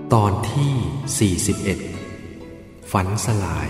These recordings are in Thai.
ตอนที่41ฝันสลาย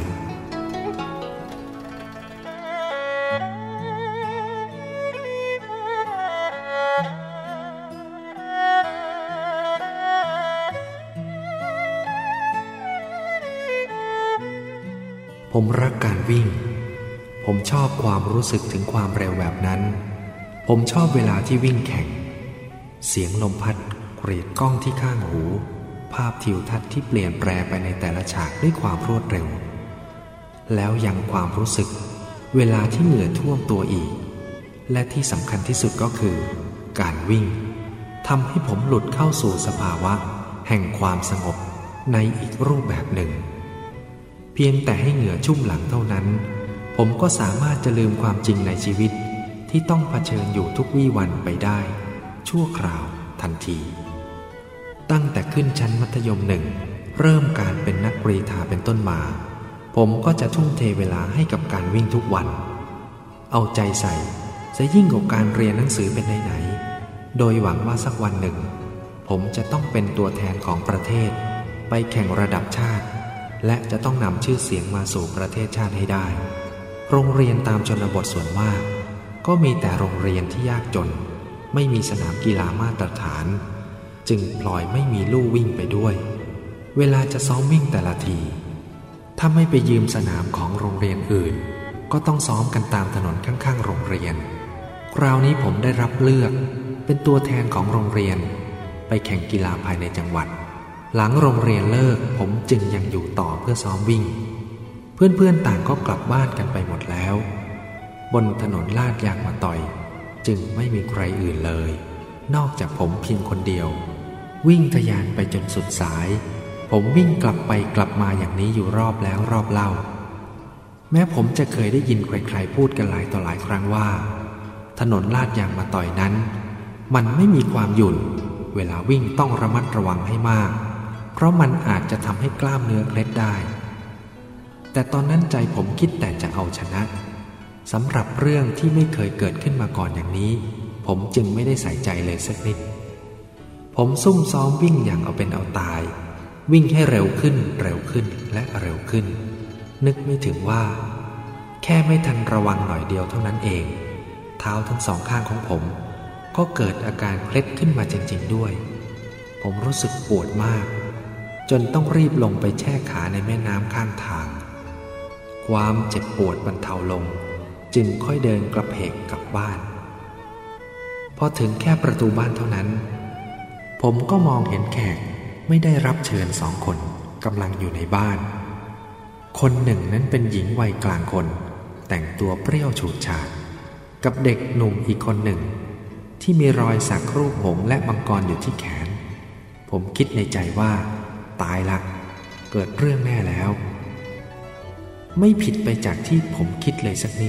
ผมรักการวิ่งผมชอบความรู้สึกถึงความเร็วแบบนั้นผมชอบเวลาที่วิ่งแข่งเสียงลมพัดกรีดก้องที่ข้างหูภาพทิวทัศน์ที่เปลี่ยนแปรไปในแต่ละฉากด้วยความรวดเร็วแล้วยังความรู้สึกเวลาที่เหงื่อท่วมตัวอีกและที่สำคัญที่สุดก็คือการวิ่งทำให้ผมหลุดเข้าสู่สภาวะแห่งความสงบในอีกรูปแบบหนึ่งเพียงแต่ให้เหงื่อชุ่มหลังเท่านั้นผมก็สามารถจะลืมความจริงในชีวิตที่ต้องเผชิญอยู่ทุกวี่วันไปได้ชั่วคราวทันทีตั้งแต่ขึ้นชั้นมัธยม1เริ่มการเป็นนักกรีฑาเป็นต้นมาผมก็จะทุ่มเทเวลาให้กับการวิ่งทุกวันเอาใจใส่จะยิ่งกว่าการเรียนหนังสือเป็นไหนๆโดยหวังว่าสักวันหนึ่งผมจะต้องเป็นตัวแทนของประเทศไปแข่งระดับชาติและจะต้องนำชื่อเสียงมาสู่ประเทศชาติให้ได้โรงเรียนตามชนบทส่วนมากก็มีแต่โรงเรียนที่ยากจนไม่มีสนามกีฬามาตรฐานจึงพลอยไม่มีลู่วิ่งไปด้วยเวลาจะซ้อมวิ่งแต่ละทีถ้าไม่ไปยืมสนามของโรงเรียนอื่นก็ต้องซ้อมกันตามถนนข้างๆโรงเรียนคราวนี้ผมได้รับเลือกเป็นตัวแทนของโรงเรียนไปแข่งกีฬาภายในจังหวัดหลังโรงเรียนเลิกผมจึงยังอยู่ต่อเพื่อซ้อมวิ่งเพื่อนๆต่างก็กลับบ้านกันไปหมดแล้วบนถนนลาดยางมะตอยจึงไม่มีใครอื่นเลยนอกจากผมเพียงคนเดียววิ่งทะยานไปจนสุดสายผมวิ่งกลับไปกลับมาอย่างนี้อยู่รอบแล้วรอบเล่าแม้ผมจะเคยได้ยินใครๆพูดกันหลายต่อหลายครั้งว่าถนนลาดยางมะตอยนั้นมันไม่มีความหยุ่นเวลาวิ่งต้องระมัดระวังให้มากเพราะมันอาจจะทำให้กล้ามเนื้อเคล็ดได้แต่ตอนนั้นใจผมคิดแต่จะเอาชนะสำหรับเรื่องที่ไม่เคยเกิดขึ้นมาก่อนอย่างนี้ผมจึงไม่ได้ใส่ใจเลยสักนิดผมซุ่มซ้อมวิ่งอย่างเอาเป็นเอาตายวิ่งให้เร็วขึ้นเร็วขึ้นและเร็วขึ้นนึกไม่ถึงว่าแค่ไม่ทันระวังหน่อยเดียวเท่านั้นเองเท้าทั้งสองข้างของผมก็เกิดอาการเคล็ดขึ้นมาจริงๆด้วยผมรู้สึกปวดมากจนต้องรีบลงไปแช่ขาในแม่น้ำข้างทางความเจ็บปวดบรรเทาลงจึงค่อยเดินกระเพกกลับบ้านพอถึงแค่ประตูบ้านเท่านั้นผมก็มองเห็นแขกไม่ได้รับเชิญ2 คนกำลังอยู่ในบ้านคนหนึ่งนั้นเป็นหญิงวัยกลางคนแต่งตัวเปรี้ยวฉูดฉาดกับเด็กหนุ่มอีกคนหนึ่งที่มีรอยสักรูปหงส์และมังกรอยู่ที่แขนผมคิดในใจว่าตายละเกิดเรื่องแน่แล้วไม่ผิดไปจากที่ผมคิดเลยสักนิด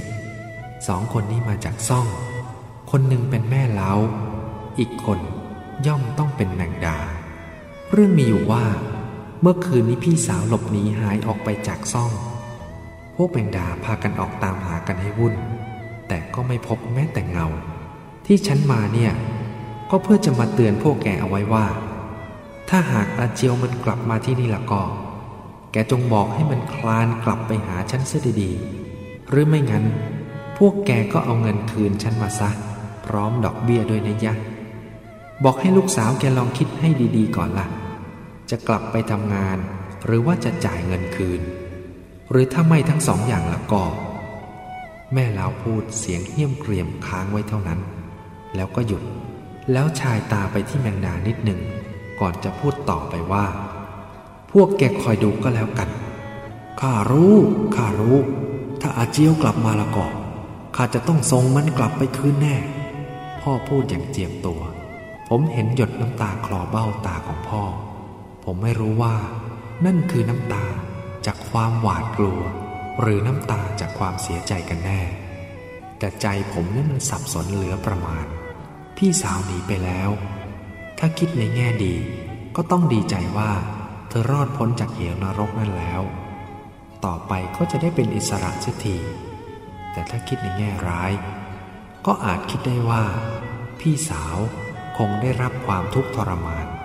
2 คนนี้มาจากซ่องคนหนึ่งเป็นแม่เล้าอีกคนย่อมต้องเป็นนางดาเรื่องมีอยู่ว่าเมื่อคืนนี้พี่สาวหลบหนีหายออกไปจากซ่องพวกแมงดาพากันออกตามหากันให้วุ่นแต่ก็ไม่พบแม้แต่เงาที่ฉันมาเนี่ยก็เพื่อจะมาเตือนพวกแกเอาไว้ว่าถ้าหากอาเจียวมันกลับมาที่นี่ละก็แกจงบอกให้มันคลานกลับไปหาฉันเสียดีๆหรือไม่งั้นพวกแกก็เอาเงินคืนฉันมาซะพร้อมดอกเบี้ยด้วยนะยะบอกให้ลูกสาวแกลองคิดให้ดีๆก่อนล่ะจะกลับไปทำงานหรือว่าจะจ่ายเงินคืนหรือถ้าไม่ทั้ง2 อย่างละก็แม่เล้าพูดเสียงเหี้ยมเกรียมค้างไว้เท่านั้นแล้วก็หยุดแล้วชายตาไปที่แมงดานิดหนึ่งก่อนจะพูดต่อไปว่าพวกแกคอยดูก็แล้วกันข้ารู้ถ้าอาเจียวกลับมาละก็ข้าจะต้องส่งมันกลับไปคืนแน่พ่อพูดอย่างเจียมตัวผมเห็นหยดน้ำตาคลอเบ้าตาของพ่อผมไม่รู้ว่านั่นคือน้ำตาจากความหวาดกลัวหรือน้ำตาจากความเสียใจกันแน่แต่ใจผมนั้นมันสับสนเหลือประมาณพี่สาวหนีไปแล้วถ้าคิดในแง่ดีก็ต้องดีใจว่าเธอรอดพ้นจากเหวนรกนั่นแล้วต่อไปก็จะได้เป็นอิสระเสียทีแต่ถ้าคิดในแง่ร้ายก็อาจคิดได้ว่าพี่สาวคงได้รับความทุกข์ทรมาน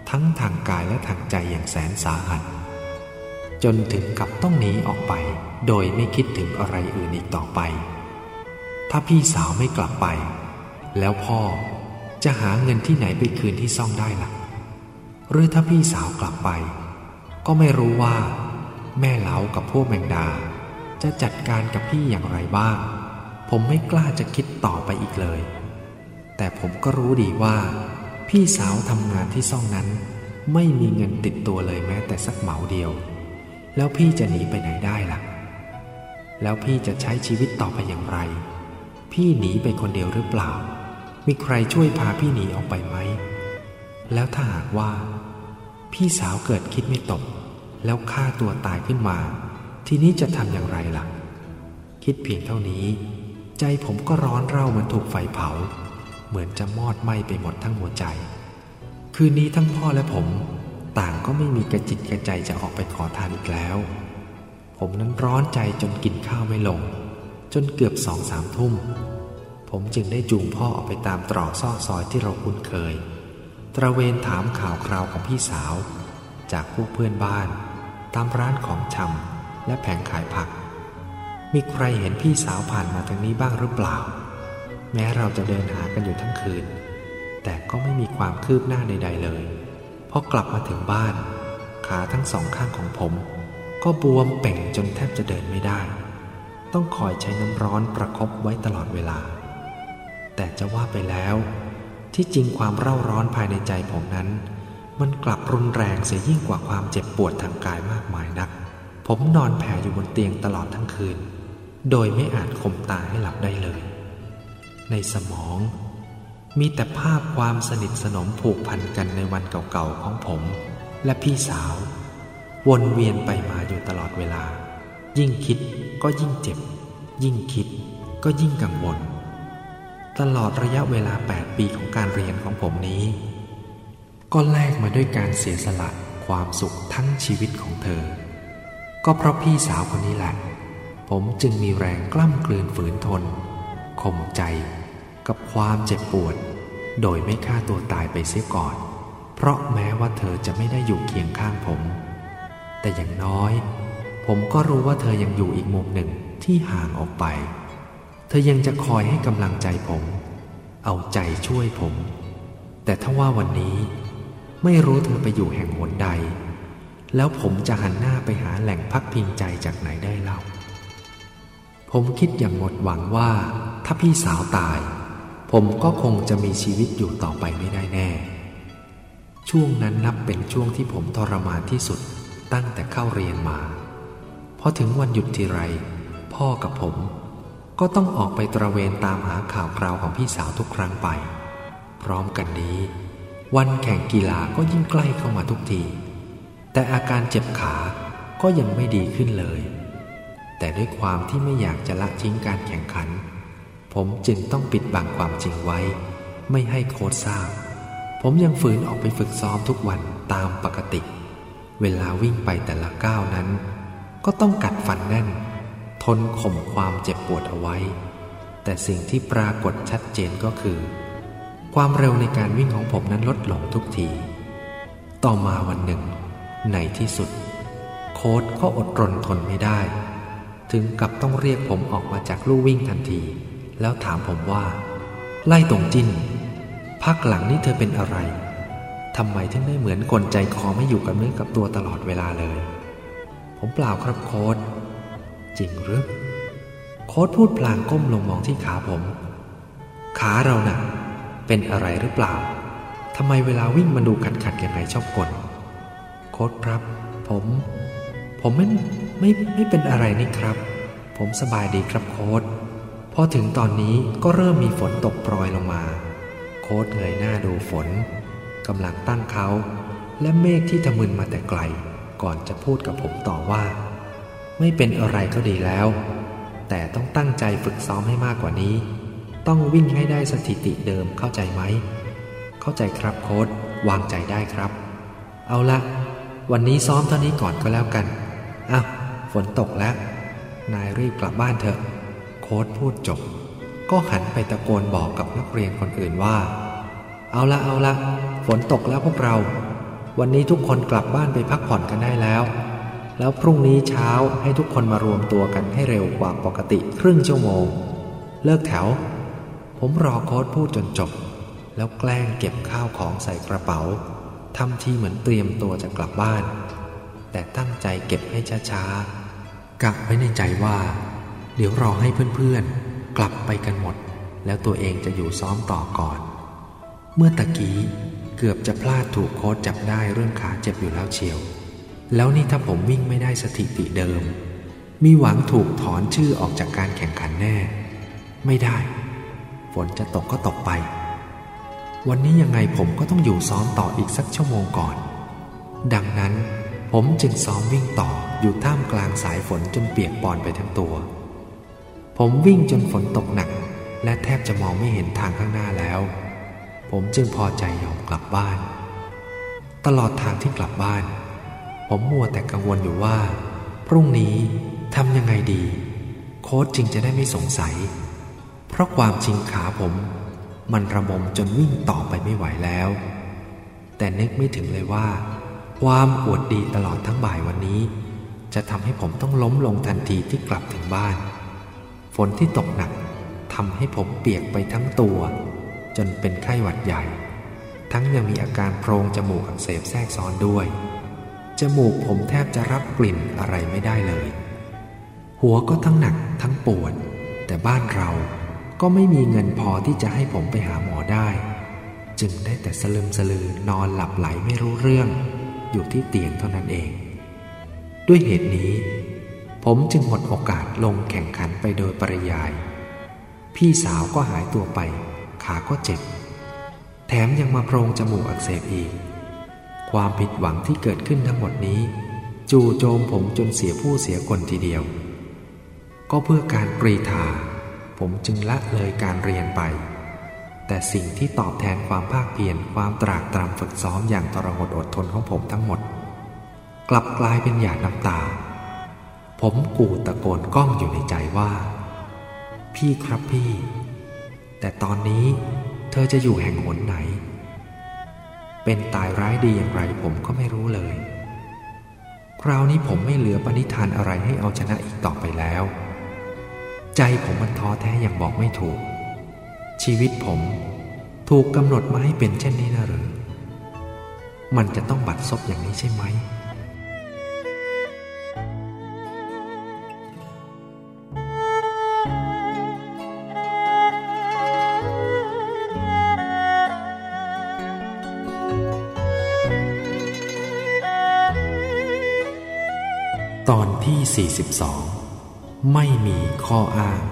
ทั้งทางกายและทางใจอย่างแสนสาหัสจนถึงกับต้องหนีออกไปโดยไม่คิดถึงอะไรอื่นอีกต่อไปถ้าพี่สาวไม่กลับไปแล้วพ่อจะหาเงินที่ไหนไปคืนที่ซ่องได้ล่ะหรือถ้าพี่สาวกลับไปก็ไม่รู้ว่าแม่เล้ากับพวกแมงดาจะจัดการกับพี่อย่างไรบ้างผมไม่กล้าจะคิดต่อไปอีกเลยแต่ผมก็รู้ดีว่าพี่สาวทำงานที่ซ่องนั้นไม่มีเงินติดตัวเลยแม้แต่สักเหมาเดียวแล้วพี่จะหนีไปไหนได้ล่ะแล้วพี่จะใช้ชีวิตต่อไปอย่างไรพี่หนีไปคนเดียวหรือเปล่ามีใครช่วยพาพี่หนีออกไปไหมแล้วถ้าหากว่าพี่สาวเกิดคิดไม่ตกแล้วฆ่าตัวตายขึ้นมาทีนี้จะทำอย่างไรล่ะคิดเพียงเท่านี้ใจผมก็ร้อนเร่าเหมือนถูกไฟเผาเหมือนจะมอดไหม้ไปหมดทั้งหัวใจคืนนี้ทั้งพ่อและผมต่างก็ไม่มีกระจิตกระใจจะออกไปขอทานอีกแล้วผมนั้นร้อนใจจนกินข้าวไม่ลงจนเกือบ2-3 ทุ่มผมจึงได้จูงพ่อออกไปตามตรอกซอกซอยที่เราคุ้นเคยตระเวนถามข่าวคราวของพี่สาวจากพวกเพื่อนบ้านตามร้านของชำและแผงขายผักมีใครเห็นพี่สาวผ่านมาทางนี้บ้างหรือเปล่าแม้เราจะเดินหากันอยู่ทั้งคืนแต่ก็ไม่มีความคืบหน้าใดๆเลยพอกลับมาถึงบ้านขาทั้ง2 ข้างของผมก็บวมเป่งจนแทบจะเดินไม่ได้ต้องคอยใช้น้ำร้อนประคบไว้ตลอดเวลาแต่จะว่าไปแล้วที่จริงความเร่าร้อนภายในใจผมนั้นมันกลับรุนแรงเสียยิ่งกว่าความเจ็บปวดทางกายมากมายนักผมนอนแผ่อยู่บนเตียงตลอดทั้งคืนโดยไม่อาจข่มตาให้หลับได้เลยในสมองมีแต่ภาพความสนิทสนมผูกพันกันในวันเก่าๆของผมและพี่สาววนเวียนไปมาอยู่ตลอดเวลายิ่งคิดก็ยิ่งเจ็บยิ่งคิดก็ยิ่งกังวลตลอดระยะเวลา8 ปีของการเรียนของผมนี้ก็แลกมาด้วยการเสียสละความสุขทั้งชีวิตของเธอก็เพราะพี่สาวคนนี้แหละผมจึงมีแรงกล้ำกลืนฝืนทนข่มใจกับความเจ็บปวดโดยไม่ฆ่าตัวตายไปเสียก่อนเพราะแม้ว่าเธอจะไม่ได้อยู่เคียงข้างผมแต่อย่างน้อยผมก็รู้ว่าเธอยังอยู่อีกมุมหนึ่งที่ห่างออกไปเธอยังจะคอยให้กำลังใจผมเอาใจช่วยผมแต่ถ้าว่าวันนี้ไม่รู้เธอไปอยู่แห่งหนใดแล้วผมจะหันหน้าไปหาแหล่งพักพิงใจจากไหนได้เล่าผมคิดอย่างหมดหวังว่าถ้าพี่สาวตายผมก็คงจะมีชีวิตอยู่ต่อไปไม่ได้แน่ช่วงนั้นนับเป็นช่วงที่ผมทรมานที่สุดตั้งแต่เข้าเรียนมาพอถึงวันหยุดทีไรพ่อกับผมก็ต้องออกไปตระเวนตามหาข่าวคราวของพี่สาวทุกครั้งไปพร้อมกันนี้วันแข่งกีฬาก็ยิ่งใกล้เข้ามาทุกทีแต่อาการเจ็บขาก็ยังไม่ดีขึ้นเลยแต่ด้วยความที่ไม่อยากจะละทิ้งการแข่งขันผมจึงต้องปิดบังความจริงไว้ไม่ให้โค้ชทราบผมยังฝืนออกไปฝึกซ้อมทุกวันตามปกติเวลาวิ่งไปแต่ละก้าวนั้นก็ต้องกัดฟันแน่นทนข่มความเจ็บปวดเอาไว้แต่สิ่งที่ปรากฏชัดเจนก็คือความเร็วในการวิ่งของผมนั้นลดลงทุกทีต่อมาวันหนึ่งในที่สุดโค้ชก็อดรนทนไม่ได้ถึงกับต้องเรียกผมออกมาจากลู่วิ่งทันทีแล้วถามผมว่าไล่ตรงจิ้นพักหลังนี่เธอเป็นอะไรทำไมถึงได้เหมือนคนใจคอไม่อยู่กับเนื้อกับตัวตลอดเวลาเลยผมเปล่าครับโค้ชจริงหรือโค้ชพูดพลางก้มลงมองที่ขาผมขาเราน่ะเป็นอะไรหรือเปล่าทำไมเวลาวิ่งมันดูขัดยังไงชอบกลโค้ชครับผมไม่เป็นอะไรนี่ครับผมสบายดีครับโค้ชพอถึงตอนนี้ก็เริ่มมีฝนตกโปรยลงมาโค้ชเงยหน้าดูฝนกำลังตั้งเขาและเมฆที่ทะมึนมาแต่ไกลก่อนจะพูดกับผมต่อว่าไม่เป็นอะไรก็ดีแล้วแต่ต้องตั้งใจฝึกซ้อมให้มากกว่านี้ต้องวิ่งให้ได้สถิติเดิมเข้าใจไหมเข้าใจครับโค้ชวางใจได้ครับเอาละวันนี้ซ้อมเท่านี้ก่อนก็แล้วกันอ้าวฝนตกแล้วนายรีบกลับบ้านเถอะโค้ชพูดจบก็หันไปตะโกนบอกกับนักเรียนคนอื่นว่าเอาละฝนตกแล้วพวกเราวันนี้ทุกคนกลับบ้านไปพักผ่อนกันได้แล้วพรุ่งนี้เช้าให้ทุกคนมารวมตัวกันให้เร็วกว่าปกติครึ่งชั่วโมงเลิกแถวผมรอโค้ชพูดจนจบแล้วแกล้งเก็บข้าวของใส่กระเป๋าทำทีเหมือนเตรียมตัวจะกลับบ้านแต่ตั้งใจเก็บให้ช้าๆกะไว้ในใจว่าเดี๋ยวรอให้เพื่อนๆกลับไปกันหมดแล้วตัวเองจะอยู่ซ้อมต่อก่อนเมื่อตะกี้เกือบจะพลาดถูกโค้ชจับได้เรื่องขาเจ็บอยู่แล้วเชียวแล้วนี่ถ้าผมวิ่งไม่ได้สถิติเดิมมีหวังถูกถอนชื่อออกจากการแข่งขันแน่ไม่ได้ฝนจะตกก็ตกไปวันนี้ยังไงผมก็ต้องอยู่ซ้อมต่ออีกสักชั่วโมงก่อนดังนั้นผมจึงซ้อมวิ่งต่ออยู่ท่ามกลางสายฝนจนเปียกปอนไปทั้งตัวผมวิ่งจนฝนตกหนักและแทบจะมองไม่เห็นทางข้างหน้าแล้วผมจึงพอใจยอมกลับบ้านตลอดทางที่กลับบ้านผมมัวแต่กังวลอยู่ว่าพรุ่งนี้ทำยังไงดีโค้ชจึงจะได้ไม่สงสัยเพราะความจริงขาผมมันระบมจนวิ่งต่อไปไม่ไหวแล้วแต่นึกไม่ถึงเลยว่าความอวดดีตลอดทั้งบ่ายวันนี้จะทำให้ผมต้องล้มลงทันทีที่กลับถึงบ้านฝนที่ตกหนักทำให้ผมเปียกไปทั้งตัวจนเป็นไข้หวัดใหญ่ทั้งยังมีอาการโพรงจมูกอักเสบแทรกซ้อนด้วยจมูกผมแทบจะรับกลิ่นอะไรไม่ได้เลยหัวก็ทั้งหนักทั้งปวดแต่บ้านเราก็ไม่มีเงินพอที่จะให้ผมไปหาหมอได้จึงได้แต่สลึมสลือนอนหลับไหลไม่รู้เรื่องอยู่ที่เตียงเท่านั้นเองด้วยเหตุนี้ผมจึงหมดโอกาสลงแข่งขันไปโดยปริยายพี่สาวก็หายตัวไปขาก็เจ็บแถมยังมาโพรงจมูกอักเสบอีกความผิดหวังที่เกิดขึ้นทั้งหมดนี้จู่โจมผมจนเสียผู้เสียคนทีเดียวก็เพื่อการกรีธาผมจึงละเลยการเรียนไปแต่สิ่งที่ตอบแทนความภาคเพียรความตรากตรำฝึกซ้อมอย่างทรหดอดทนของผมทั้งหมดกลับกลายเป็นหยาดน้ำตาผมกู่ตะโกนก้องอยู่ในใจว่าพี่ครับพี่แต่ตอนนี้เธอจะอยู่แห่งหนไหนเป็นตายร้ายดีอย่างไรผมก็ไม่รู้เลยคราวนี้ผมไม่เหลือปณิธานอะไรให้เอาชนะอีกต่อไปแล้วใจผมมันท้อแท้อย่างบอกไม่ถูกชีวิตผมถูกกำหนดมาให้เป็นเช่นนี้นะหรือมันจะต้องบัดซบอย่างนี้ใช่ไหมตอนที่42ไม่มีข้ออ้าง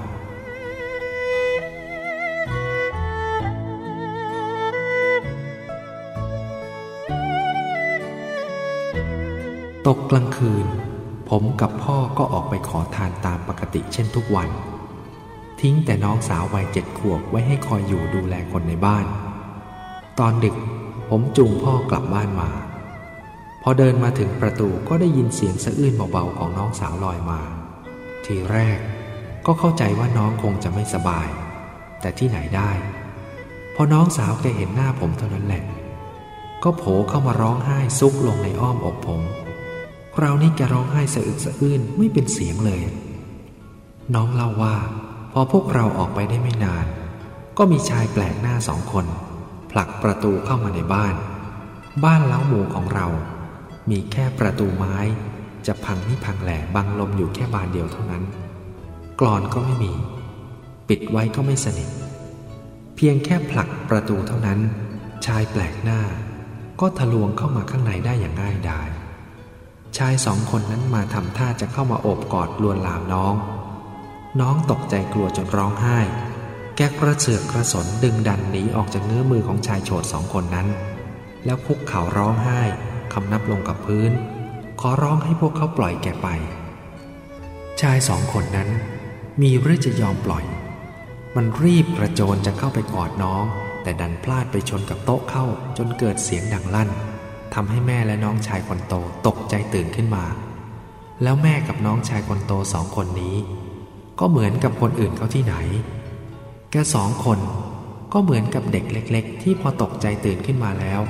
ตกกลางคืนผมกับพ่อก็ออกไปขอทานตามปกติเช่นทุกวันทิ้งแต่น้องสาววัย7 ขวบไว้ให้คอยอยู่ดูแลคนในบ้านตอนดึกผมจูงพ่อกลับบ้านมาพอเดินมาถึงประตูก็ได้ยินเสียงสะอื้นเบาๆของน้องสาวลอยมาทีแรกก็เข้าใจว่าน้องคงจะไม่สบายแต่ที่ไหนได้พอน้องสาวแกเห็นหน้าผมเท่านั้นแหละก็โผล่เข้ามาร้องไห้ซุกลงในอ้อมอกผมคราวนี้แกร้องไห้สะอึกสะอื้นไม่เป็นเสียงเลยน้องเล่าว่าพอพวกเราออกไปได้ไม่นานก็มีชายแปลกหน้า2 คนผลักประตูเข้ามาในบ้านเล้าหมูของเรามีแค่ประตูไม้จะพังนี่พังแหล่บังลมอยู่แค่บานเดียวเท่านั้นกลอนก็ไม่มีปิดไว้ก็ไม่สนิทเพียงแค่ผลักประตูเท่านั้นชายแปลกหน้าก็ทะลวงเข้ามาข้างในได้อย่างง่ายดายชาย2 คนนั้นมาทำท่าจะเข้ามาโอบกอดลวนลามน้องตกใจกลัวจนร้องไห้แกกระเสือกกระสนดึงดันหนีออกจากเงื้อมือของชายโฉด2 คนนั้นแล้วคุกเข่าร้องไห้คำนับลงกับพื้นขอร้องให้พวกเขาปล่อยแกไปชาย2 คนนั้นมีหรือจะยอมปล่อยมันรีบกระโจนจะเข้าไปกอดน้องแต่ดันพลาดไปชนกับโต๊ะเข้าจนเกิดเสียงดังลั่นทำให้แม่และน้องชายคนโตตกใจตื่นขึ้นมาแล้วแม่กับน้องชายคนโต2 คนนี้ก็เหมือนกับคนอื่นเขาที่ไหนแก2 คนก็เหมือนกับเด็กเล็กๆที่พอตกใจตื่นขึ้นมาแล้ว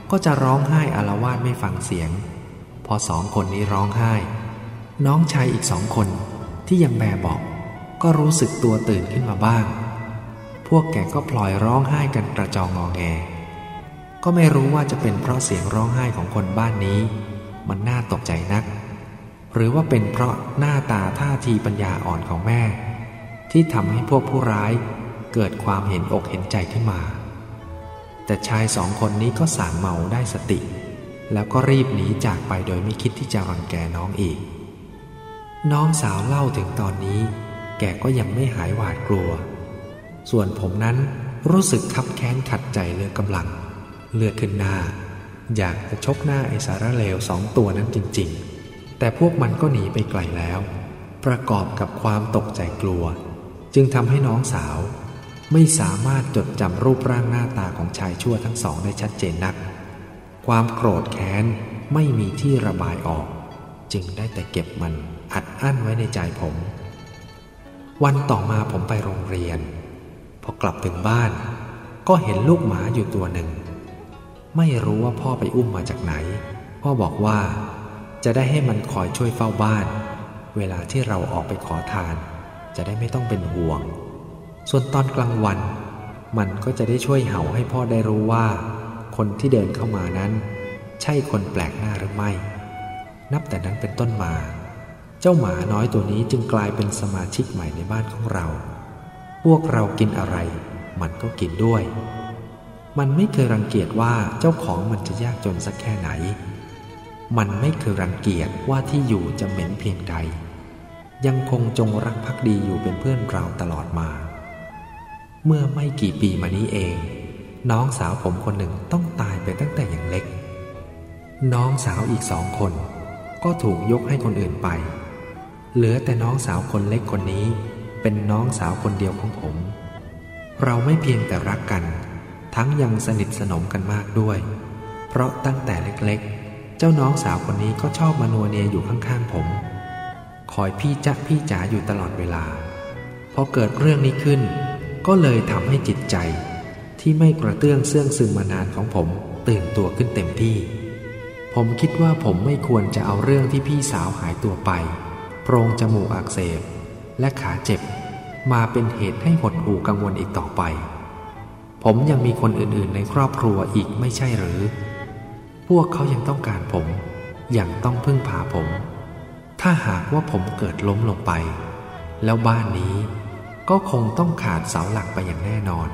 ก็จะร้องไห้อาละวาดไม่ฟังเสียงพอ2 คนนี้ร้องไห้น้องชายอีก2 คนที่ยังแบเบาะก็รู้สึกตัวตื่นขึ้นมาบ้างพวกแกก็พลอยร้องไห้กันกระจองงอแงก็ไม่รู้ว่าจะเป็นเพราะเสียงร้องไห้ของคนบ้านนี้มันน่าตกใจนักหรือว่าเป็นเพราะหน้าตาท่าทีปัญญาอ่อนของแม่ที่ทำให้พวกผู้ร้ายเกิดความเห็นอกเห็นใจขึ้นมาแต่ชาย2 คนนี้ก็ส่างเมาได้สติแล้วก็รีบหนีจากไปโดยไม่คิดที่จะรังแกน้องอีกน้องสาวเล่าถึงตอนนี้แกก็ยังไม่หายหวาดกลัวส่วนผมนั้นรู้สึกคับแค้นขัดใจเหลือกำลังเลือดขึ้นหน้าอยากจะชกหน้าไอ้สารเลว2 ตัวนั้นจริงๆแต่พวกมันก็หนีไปไกลแล้วประกอบกับความตกใจกลัวจึงทำให้น้องสาวไม่สามารถจดจำรูปร่างหน้าตาของชายชั่วทั้ง2ได้ชัดเจนนักความโกรธแค้นไม่มีที่ระบายออกจึงได้แต่เก็บมันอัดอั้นไว้ในใจผมวันต่อมาผมไปโรงเรียนพอกลับถึงบ้านก็เห็นลูกหมาอยู่ตัวหนึ่งไม่รู้ว่าพ่อไปอุ้มมาจากไหนพ่อบอกว่าจะได้ให้มันคอยช่วยเฝ้าบ้านเวลาที่เราออกไปขอทานจะได้ไม่ต้องเป็นห่วงส่วนตอนกลางวันมันก็จะได้ช่วยเห่าให้พ่อได้รู้ว่าคนที่เดินเข้ามานั้นใช่คนแปลกหน้าหรือไม่นับแต่นั้นเป็นต้นมาเจ้าหมาน้อยตัวนี้จึงกลายเป็นสมาชิกใหม่ในบ้านของเราพวกเรากินอะไรมันก็กินด้วยมันไม่เคยรังเกียจว่าเจ้าของมันจะยากจนสักแค่ไหนมันไม่เคยรังเกียจว่าที่อยู่จะเหม็นเพียงใดยังคงจงรักภักดีอยู่เป็นเพื่อนเราตลอดมาเมื่อไม่กี่ปีมานี้เองน้องสาวผมคนหนึ่งต้องตายไปตั้งแต่ยังเล็กน้องสาวอีก2 คนก็ถูกยกให้คนอื่นไปเหลือแต่น้องสาวคนเล็กคนนี้เป็นน้องสาวคนเดียวของผมเราไม่เพียงแต่รักกันทั้งยังสนิทสนมกันมากด้วยเพราะตั้งแต่เล็กๆเจ้าน้องสาวคนนี้ก็ชอบมานัวเนียอยู่ข้างๆผมคอยพี่จ๊ะพี่จ๋าอยู่ตลอดเวลาพอเกิดเรื่องนี้ขึ้นก็เลยทำให้จิตใจที่ไม่กระเตื้องเสื่องซึมมานานของผมตื่นตัวขึ้นเต็มที่ผมคิดว่าผมไม่ควรจะเอาเรื่องที่พี่สาวหายตัวไปโพรงจมูกอักเสบและขาเจ็บมาเป็นเหตุให้หดหู่กังวลอีกต่อไปผมยังมีคนอื่นๆในครอบครัวอีกไม่ใช่หรือพวกเขายังต้องการผมยังต้องพึ่งพาผมถ้าหากว่าผมเกิดล้มลงไปแล้วบ้านนี้ก็คงต้องขาดเสาหลักไปอย่างแน่นอน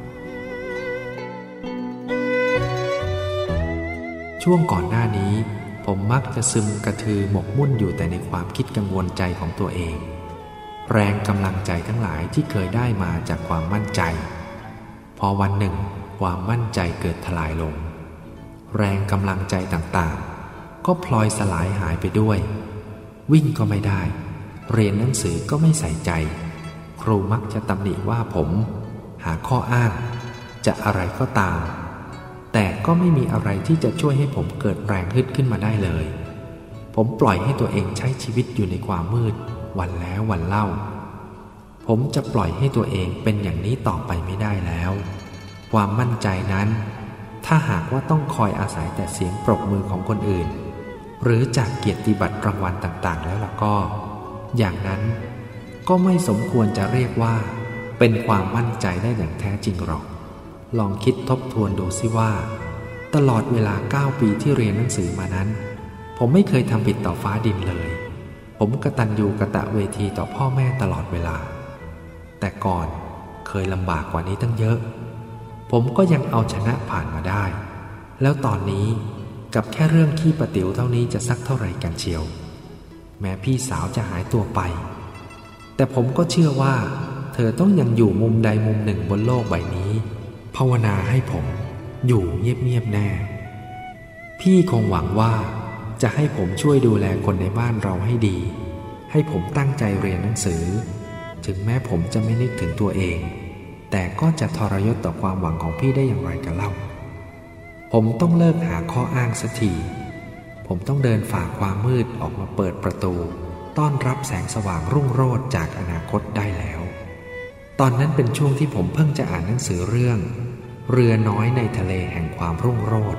ช่วงก่อนหน้านี้ผมมักจะซึมกระทือหมกมุ่นอยู่แต่ในความคิดกังวลใจของตัวเองแรงกำลังใจทั้งหลายที่เคยได้มาจากความมั่นใจพอวันหนึ่งความมั่นใจเกิดทลายลงแรงกำลังใจต่างๆก็พลอยสลายหายไปด้วยวิ่งก็ไม่ได้เรียนหนังสือก็ไม่ใส่ใจครูมักจะตำหนิว่าผมหาข้ออ้างจะอะไรก็ตามแต่ก็ไม่มีอะไรที่จะช่วยให้ผมเกิดแรงฮึดขึ้นมาได้เลยผมปล่อยให้ตัวเองใช้ชีวิตอยู่ในความมืดวันแล้ววันเล่าผมจะปล่อยให้ตัวเองเป็นอย่างนี้ต่อไปไม่ได้แล้วความมั่นใจนั้นถ้าหากว่าต้องคอยอาศัยแต่เสียงปรบมือของคนอื่นหรือจากเกียรติบัตรรางวัลต่างๆแล้วล่ะก็อย่างนั้นก็ไม่สมควรจะเรียกว่าเป็นความมั่นใจได้อย่างแท้จริงหรอกลองคิดทบทวนดูสิว่าตลอดเวลา9 ปีที่เรียนหนังสือมานั้นผมไม่เคยทำผิดต่อฟ้าดินเลยผมกตัญญูกตเวทีต่อพ่อแม่ตลอดเวลาแต่ก่อนเคยลำบากกว่านี้ตั้งเยอะผมก็ยังเอาชนะผ่านมาได้แล้วตอนนี้กับแค่เรื่องขี้ประติ๋วเท่านี้จะสักเท่าไหร่กันเชียวแม้พี่สาวจะหายตัวไปแต่ผมก็เชื่อว่าเธอต้องยังอยู่มุมใดมุมหนึ่งบนโลกใบนี้ภาวนาให้ผมอยู่เงียบๆแน่พี่คงหวังว่าจะให้ผมช่วยดูแลคนในบ้านเราให้ดีให้ผมตั้งใจเรียนหนังสือถึงแม้ผมจะไม่นึกถึงตัวเองแต่ก็จะทรยศต่อความหวังของพี่ได้อย่างไรกันเล่าผมต้องเลิกหาข้ออ้างสักทีผมต้องเดินฝ่าความมืดออกมาเปิดประตูต้อนรับแสงสว่างรุ่งโรจน์จากอนาคตได้แล้วตอนนั้นเป็นช่วงที่ผมเพิ่งจะอ่านหนังสือเรื่องเรือน้อยในทะเลแห่งความรุ่งโรจน์ข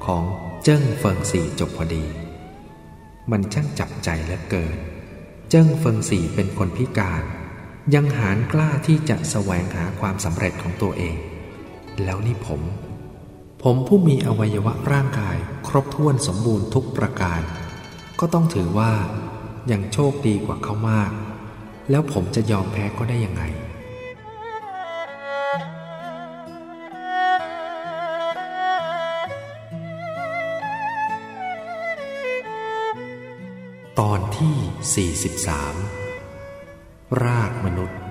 ของเจิ้งเฟิงสี่จบพอดีมันช่างจับใจเหลือเกินเจิ้งเฟิงสี่เป็นคนพิการยังหาญกล้าที่จะแสวงหาความสำเร็จของตัวเองแล้วนี่ผมผู้มีอวัยวะร่างกายครบถ้วนสมบูรณ์ทุกประการก็ต้องถือว่ายังโชคดีกว่าเขามากแล้วผมจะยอมแพ้ก็ได้ยังไงตอนที่43รากมนุษย์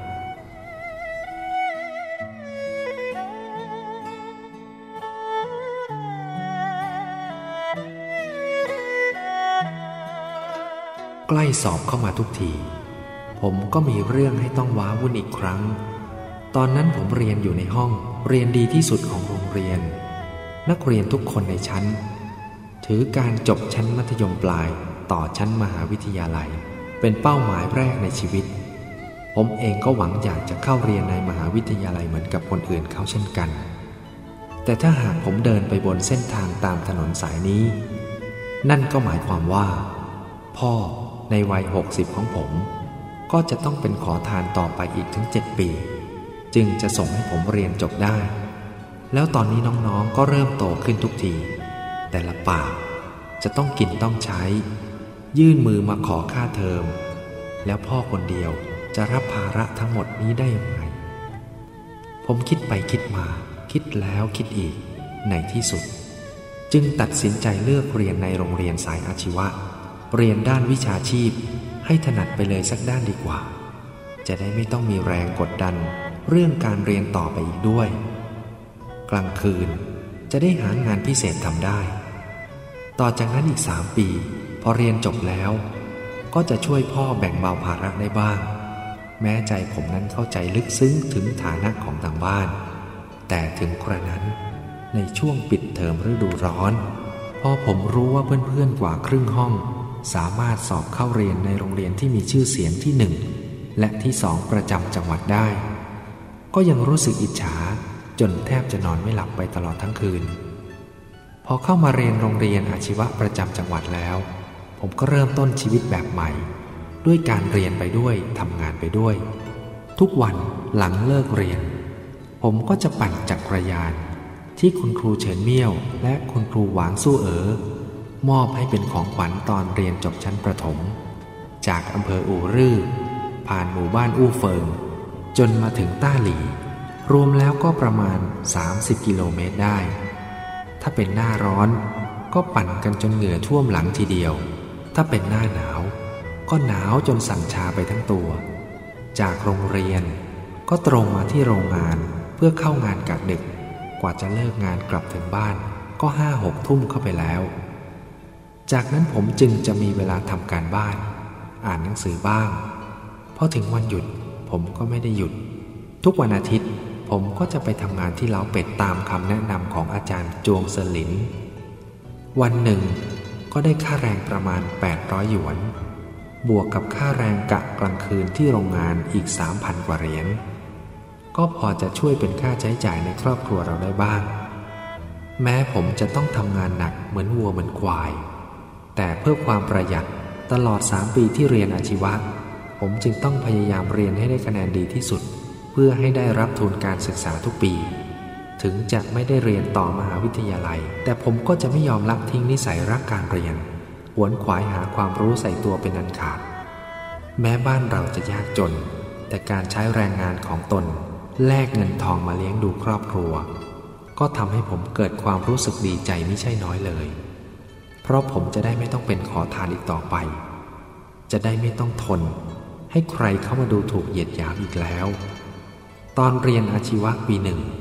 ใกล้สอบเข้ามาทุกทีผมก็มีเรื่องให้ต้องว้าวุ่นอีกครั้งตอนนั้นผมเรียนอยู่ในห้องเรียนดีที่สุดของโรงเรียนนักเรียนทุกคนในชั้นถือการจบชั้นมัธยมปลายต่อชั้นมหาวิทยาลัยเป็นเป้าหมายแรกในชีวิตผมเองก็หวังอยากจะเข้าเรียนในมหาวิทยาลัยเหมือนกับคนอื่นเขาเช่นกันแต่ถ้าหากผมเดินไปบนเส้นทางตามถนนสายนี้นั่นก็หมายความว่าพ่อในวัย60ของผมก็จะต้องเป็นขอทานต่อไปอีกถึง7 ปีจึงจะส่งให้ผมเรียนจบได้แล้วตอนนี้น้องๆก็เริ่มโตขึ้นทุกทีแต่ละปากจะต้องกินต้องใช้ยื่นมือมาขอค่าเทอมแล้วพ่อคนเดียวจะรับภาระทั้งหมดนี้ได้อย่างไรผมคิดไปคิดมาคิดแล้วคิดอีกในที่สุดจึงตัดสินใจเลือกเรียนในโรงเรียนสายอาชีวะเรียนด้านวิชาชีพให้ถนัดไปเลยสักด้านดีกว่าจะได้ไม่ต้องมีแรงกดดันเรื่องการเรียนต่อไปอีกด้วยกลางคืนจะได้หางานพิเศษทำได้ต่อจากนั้นอีก3 ปีพอเรียนจบแล้วก็จะช่วยพ่อแบ่งเบาภาระได้บ้างแม้ใจผมนั้นเข้าใจลึกซึ้งถึงฐานะของทางบ้านแต่ถึงกระนั้นในช่วงปิดเทอมฤดูร้อนพอผมรู้ว่าเพื่อนๆกว่าครึ่งห้องสามารถสอบเข้าเรียนในโรงเรียนที่มีชื่อเสียงที่1และที่2ประจำจังหวัดได้ก็ยังรู้สึกอิจฉาจนแทบจะนอนไม่หลับไปตลอดทั้งคืนพอเข้ามาเรียนโรงเรียนอาชีวะประจำจังหวัดแล้วผมก็เริ่มต้นชีวิตแบบใหม่ด้วยการเรียนไปด้วยทำงานไปด้วยทุกวันหลังเลิกเรียนผมก็จะปั่นจักรยานที่คุณครูเฉินเมี่ยวและคุณครูหวางสู้มอบให้เป็นของขวัญตอนเรียนจบชั้นประถมจากอำเภออู่รื่อผ่านหมู่บ้านอู้เฟิงจนมาถึงต้าหลีรวมแล้วก็ประมาณ30 กิโลเมตรได้ถ้าเป็นหน้าร้อนก็ปั่นกันจนเหงื่อท่วมหลังทีเดียวถ้าเป็นหน้าหนาวก็หนาวจนสั่นชาไปทั้งตัวจากโรงเรียนก็ตรงมาที่โรงงานเพื่อเข้างานกะดึกกว่าจะเลิกงานกลับถึงบ้านก็5-6 ทุ่มเข้าไปแล้วจากนั้นผมจึงจะมีเวลาทำการบ้านอ่านหนังสือบ้างพอถึงวันหยุดผมก็ไม่ได้หยุดทุกวันอาทิตย์ผมก็จะไปทำงานที่เล้าเป็ดตามคำแนะนำของอาจารย์จวงเซินหลินวันหนึ่งก็ได้ค่าแรงประมาณ800 หยวนบวกกับค่าแรงกะกลางคืนที่โรงงานอีก 3,000 กว่าเหรียญก็พอจะช่วยเป็นค่าใช้จ่ายในครอบครัวเราได้บ้างแม้ผมจะต้องทำงานหนักเหมือนวัวเหมือนควายแต่เพื่อความประหยัดตลอด3 ปีที่เรียนอาชีวะผมจึงต้องพยายามเรียนให้ได้คะแนนดีที่สุดเพื่อให้ได้รับทุนการศึกษาทุกปีถึงจะไม่ได้เรียนต่อมหาวิทยาลัยแต่ผมก็จะไม่ยอมละทิ้งนิสัยรักการเรียนขวนขวายหาความรู้ใส่ตัวเป็นอันขาดแม้บ้านเราจะยากจนแต่การใช้แรงงานของตนแลกเงินทองมาเลี้ยงดูครอบครัวก็ทำให้ผมเกิดความรู้สึกดีใจไม่ใช่น้อยเลยเพราะผมจะได้ไม่ต้องเป็นขอทานอีกต่อไปจะได้ไม่ต้องทนให้ใครเข้ามาดูถูกเหยียดหยามอีกแล้วตอนเรียนอาชีวะปี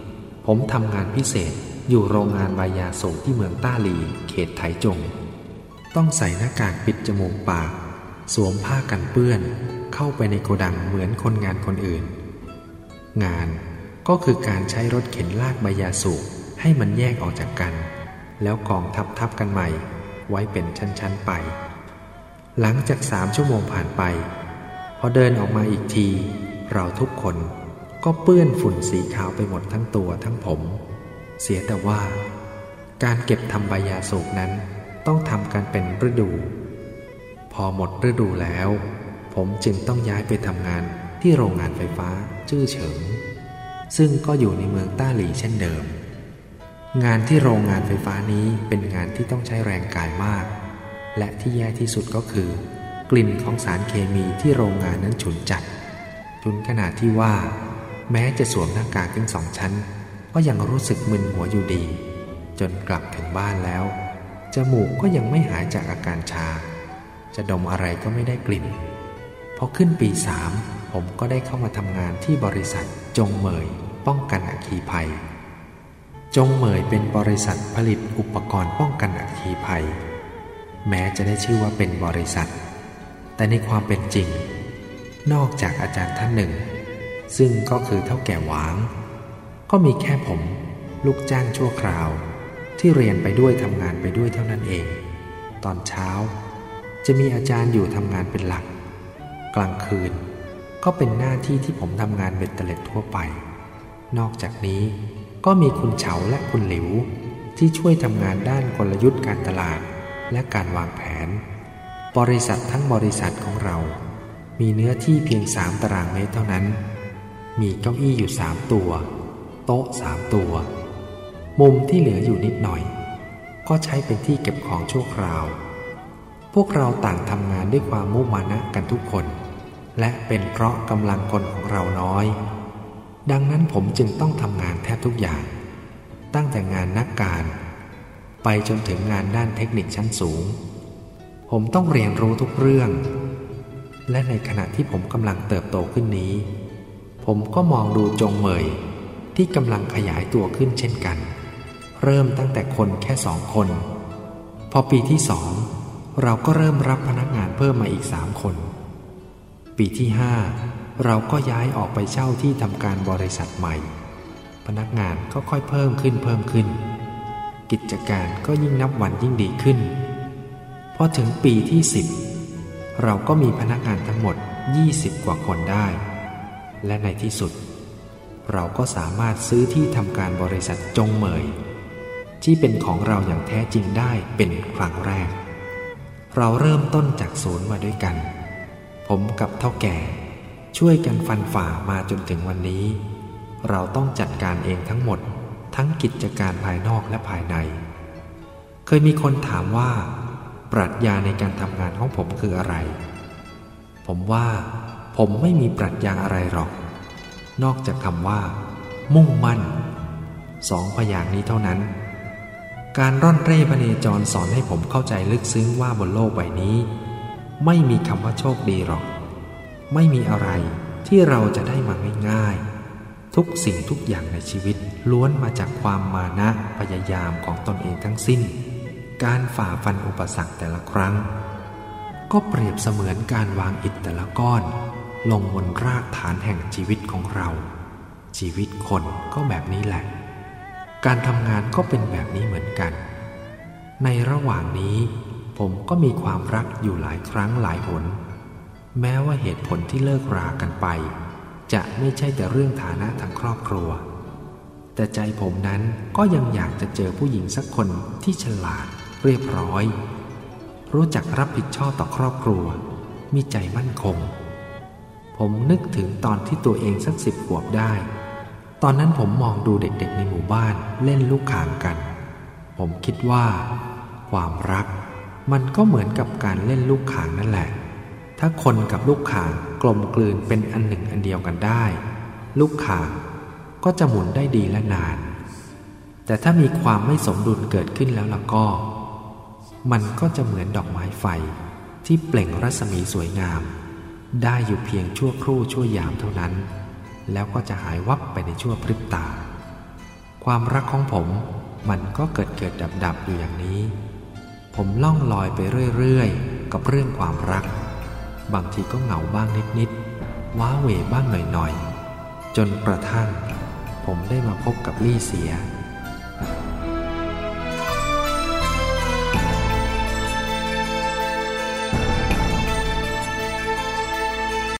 1ผมทำงานพิเศษอยู่โรงงานใบยาสูบที่เมืองต้าหลีเขตไถจงต้องใส่หน้ากากปิดจมูกปากสวมผ้ากันเปื้อนเข้าไปในโกดังเหมือนคนงานคนอื่นงานก็คือการใช้รถเข็นลากใบยาสูบให้มันแยกออกจากกันแล้วกองทับกันใหม่ไว้เป็นชั้นๆไปหลังจาก3 ชั่วโมงผ่านไปพอเดินออกมาอีกทีเราทุกคนก็เปื้อนฝุ่นสีขาวไปหมดทั้งตัวทั้งผมเสียแต่ว่าการเก็บทำใบยาสูบนั้นต้องทำกันเป็นฤดูพอหมดฤดูแล้วผมจึงต้องย้ายไปทำงานที่โรงงานไฟฟ้าจื้อเฉิงซึ่งก็อยู่ในเมืองต้าหลี่เช่นเดิมงานที่โรงงานไฟฟ้านี้เป็นงานที่ต้องใช้แรงกายมากและที่แย่ที่สุดก็คือกลิ่นของสารเคมีที่โรงงานนั้นฉุนจัดจนขนาดที่ว่าแม้จะสวมหน้ากากถึง2 ชั้นก็ยังรู้สึกมึนหัวอยู่ดีจนกลับถึงบ้านแล้วจมูกก็ยังไม่หายจากอาการชาจะดมอะไรก็ไม่ได้กลิ่นพอขึ้นปี 3ผมก็ได้เข้ามาทำงานที่บริษัทจงเหมยป้องกันอัคคีภัยจงเหมยเป็นบริษัทผลิตอุปกรณ์ป้องกันอัคคีภัยแม้จะได้ชื่อว่าเป็นบริษัทแต่ในความเป็นจริงนอกจากอาจารย์ท่านหนึ่งซึ่งก็คือเฒ่าแก่หวางก็มีแค่ผมลูกจ้างชั่วคราวที่เรียนไปด้วยทำงานไปด้วยเท่านั้นเองตอนเช้าจะมีอาจารย์อยู่ทำงานเป็นหลักกลางคืนก็เป็นหน้าที่ที่ผมทำงานเบ็ดเตล็ดทั่วไปนอกจากนี้ก็มีคุณเฉาและคุณหลิวที่ช่วยทำงานด้านกลยุทธ์การตลาดและการวางแผนบริษัททั้งบริษัทของเรามีเนื้อที่เพียง3 ตารางเมตรเท่านั้นมีเก้าอี้อยู่3 ตัวโต๊ะ3 ตัวมุมที่เหลืออยู่นิดหน่อยก็ใช้เป็นที่เก็บของชั่วคราวพวกเราต่างทำงานด้วยความมุมานะกันทุกคนและเป็นเพราะกำลังคนของเราน้อยดังนั้นผมจึงต้องทำงานแทบทุกอย่างตั้งแต่งานนักการไปจนถึงงานด้านเทคนิคชั้นสูงผมต้องเรียนรู้ทุกเรื่องและในขณะที่ผมกำลังเติบโตขึ้นนี้ผมก็มองดูจงเหมยที่กำลังขยายตัวขึ้นเช่นกันเริ่มตั้งแต่คนแค่2 คนพอปีที่2เราก็เริ่มรับพนักงานเพิ่มมาอีก3 คนปีที่5เราก็ย้ายออกไปเช่าที่ทำการบริษัทใหม่พนักงานก็ค่อยเพิ่มขึ้นกิจการก็ยิ่งนับวันยิ่งดีขึ้นพอถึงปีที่10เราก็มีพนักงานทั้งหมด20 กว่าคนได้และในที่สุดเราก็สามารถซื้อที่ทำการบริษัทจงเหมยที่เป็นของเราอย่างแท้จริงได้เป็นครั้งแรกเราเริ่มต้นจากศูนย์มาด้วยกันผมกับเฒ่าแก่ช่วยกันฟันฝ่ามาจนถึงวันนี้เราต้องจัดการเองทั้งหมดทั้งกิจการภายนอกและภายในเคยมีคนถามว่าปรัชญาในการทำงานของผมคืออะไรผมว่าผมไม่มีปรัชญาอะไรหรอกนอกจากคำว่ามุ่งมั่น2 พยางค์นี้เท่านั้นการร่อนเร่พเนจรสอนให้ผมเข้าใจลึกซึ้งว่าบนโลกใบนี้ไม่มีคำว่าโชคดีหรอกไม่มีอะไรที่เราจะได้มาง่ายๆทุกสิ่งทุกอย่างในชีวิตล้วนมาจากความมานะพยายามของตนเองทั้งสิ้นการฝ่าฟันอุปสรรคแต่ละครั้งก็เปรียบเสมือนการวางอิฐแต่ละก้อนลงบนรากฐานแห่งชีวิตของเราชีวิตคนก็แบบนี้แหละการทำงานก็เป็นแบบนี้เหมือนกันในระหว่างนี้ผมก็มีความรักอยู่หลายครั้งหลายหนแม้ว่าเหตุผลที่เลิกรากันไปจะไม่ใช่แต่เรื่องฐานะทางครอบครัวแต่ใจผมนั้นก็ยังอยากจะเจอผู้หญิงสักคนที่ฉลาดเรียบร้อยรู้จักรับผิดชอบต่อครอบครัวมีใจมั่นคงผมนึกถึงตอนที่ตัวเองสัก10 ขวบได้ตอนนั้นผมมองดูเด็กๆในหมู่บ้านเล่นลูกข่างกันผมคิดว่าความรักมันก็เหมือนกับการเล่นลูกข่างนั่นแหละถ้าคนกับลูกข่างกลมกลืนเป็นอันหนึ่งอันเดียวกันได้ลูกข่างก็จะหมุนได้ดีและนานแต่ถ้ามีความไม่สมดุลเกิดขึ้นแล้วล่ะก็มันก็จะเหมือนดอกไม้ไฟที่เปล่งรัศมีสวยงามได้อยู่เพียงชั่วครู่ชั่วยามเท่านั้นแล้วก็จะหายวับไปในชั่วพริบตาความรักของผมมันก็เกิดดับอยู่อย่างนี้ผมล่องลอยไปเรื่อยๆกับเรื่องความรักบางทีก็เหงาบ้างนิดๆว้าเหวบ้างหน่อยๆจนกระทั่งผมได้มาพบกับลี่เสีย